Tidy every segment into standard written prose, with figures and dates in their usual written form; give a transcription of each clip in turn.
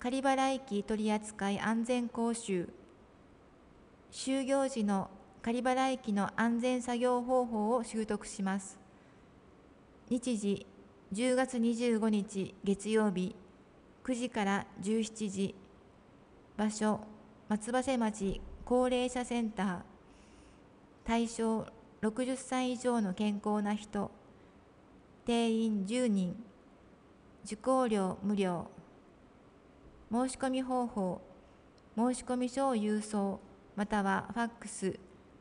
仮払機取扱安全講習、就業時の仮払機の安全作業方法を習得します。日時、10月25日月曜日、9時から17時。場所、松葉瀬町高齢者センター。対象、60歳以上の健康な人。定員10人。受講料無料。申し込み方法、申し込み書を郵送またはファックス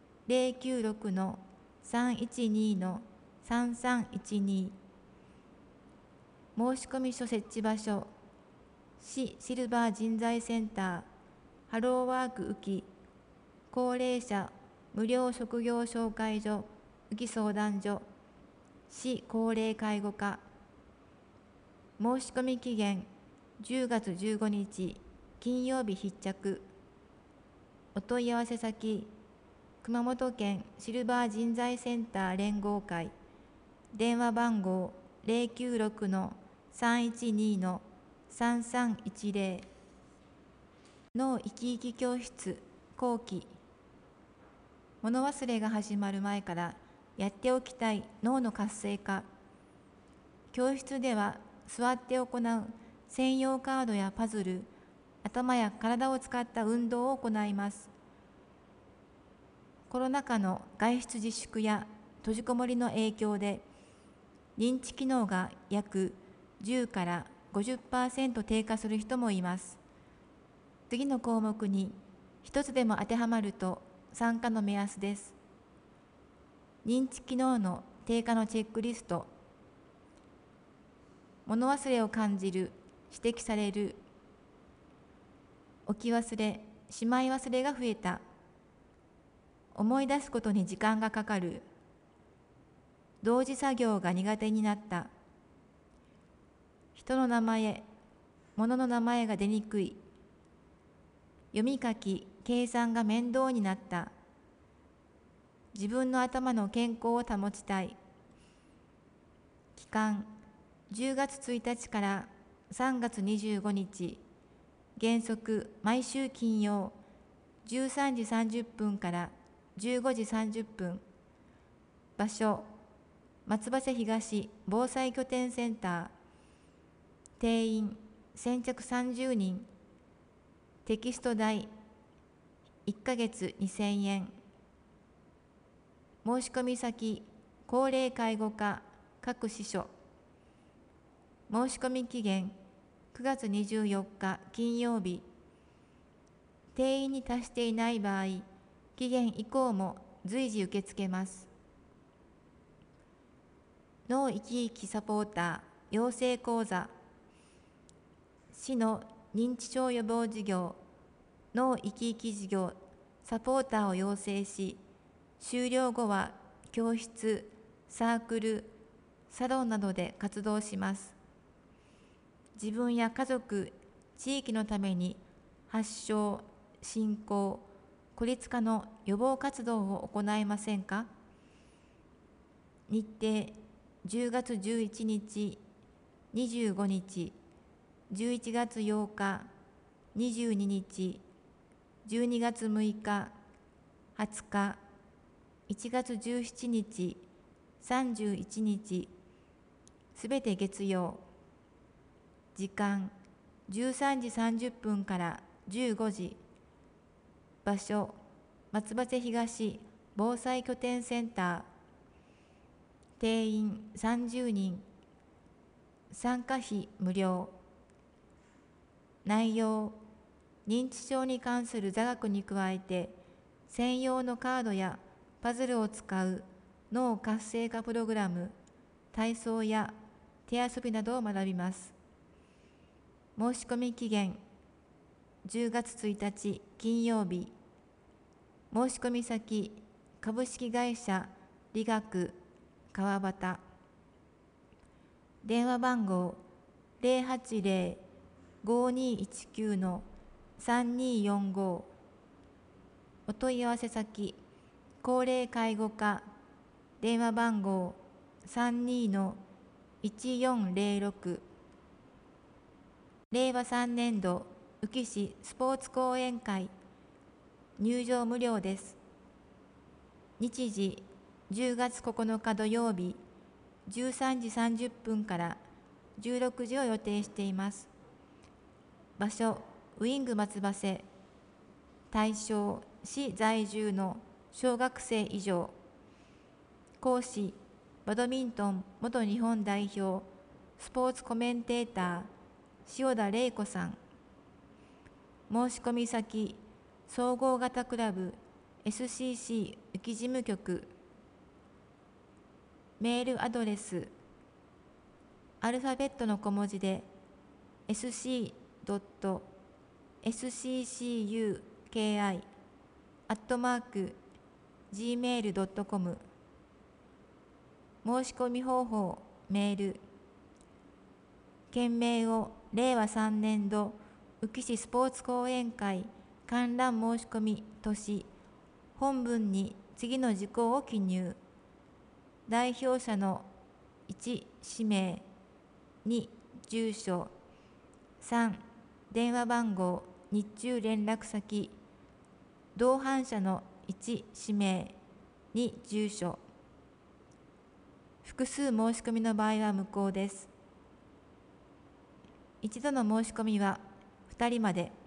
096-312-3312。申し込み書設置場所、市シルバー人材センター、ハローワーク宇城、高齢者無料職業紹介所、宇城相談所、市高齢介護課。申し込み期限10月15日金曜日必着。お問い合わせ先、熊本県シルバー人材センター連合会。電話番号096-312-3310。脳生き生き教室後期。物忘れが始まる前からやっておきたい脳の活性化。教室では座って行う専用カードやパズル、頭や体を使った運動を行います。コロナ禍の外出自粛や閉じこもりの影響で、認知機能が約10から50% 低下する人もいます。次の項目に一つでも当てはまると参加の目安です。認知機能の低下のチェックリスト。物忘れを感じる、指摘される。置き忘れ、しまい忘れが増えた。思い出すことに時間がかかる。同時作業が苦手になった。人の名前、物の名前が出にくい。読み書き、計算が面倒になった。自分の頭の健康を保ちたい。期間、10月1日から3月25日。原則毎週金曜、13時30分から15時30分。場所、松葉瀬東防災拠点センター。定員先着30人。テキスト代1ヶ月2000円。申し込み先、高齢介護課各支所。申し込み期限9月24日金曜日。定員に達していない場合、期限以降も随時受け付けます。脳生き生きサポーター養成講座。市の認知症予防事業、脳生き生き事業サポーターを養成し、終了後は教室、サークル、サロンなどで活動します。自分や家族、地域のために発症、進行、孤立化の予防活動を行いませんか？日程、10月11日、25日、11月8日、22日、12月6日、20日、1月17日、31日、すべて月曜。時間、13時30分から15時。場所、松葉瀬東防災拠点センター。定員30人。参加費無料。内容、認知症に関する座学に加えて、専用のカードやパズルを使う脳活性化プログラム、体操や手遊びなどを学びます。申し込み期限10月1日金曜日。申し込み先、株式会社理学川端。電話番号080-5219-3245。お問い合わせ先、高齢介護課。電話番号32-1406。 令和3年度宇城市スポーツ講演会、入場無料です。日時10月9日土曜日13時30分から16時を予定しています。場所、ウィング松葉瀬。対象、市在住の小学生以上。講師、バドミントン元日本代表スポーツコメンテーター塩田玲子さん。申し込み先、総合型クラブ SCC 宇城事務局。メールアドレス、アルファベットの小文字で sc.sccuki@gmail.com。 申し込み方法、メール。件名を令和3年度宇城市スポーツ講演会観覧申し込みとし、本文に次の事項を記入。代表者の1、氏名、2、住所、3、電話番号、日中連絡先、同伴者の1、氏名、2、住所。複数申し込みの場合は無効です。一度の申し込みは2人まで。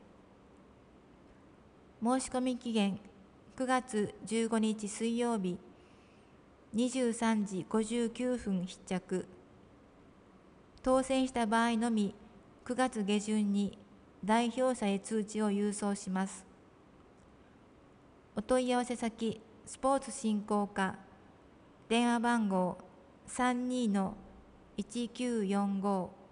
申し込み期限9月15日水曜日23時59分必着。当選した場合のみ9月下旬に代表者へ通知を郵送します。お問い合わせ先、スポーツ振興課、電話番号 32-1945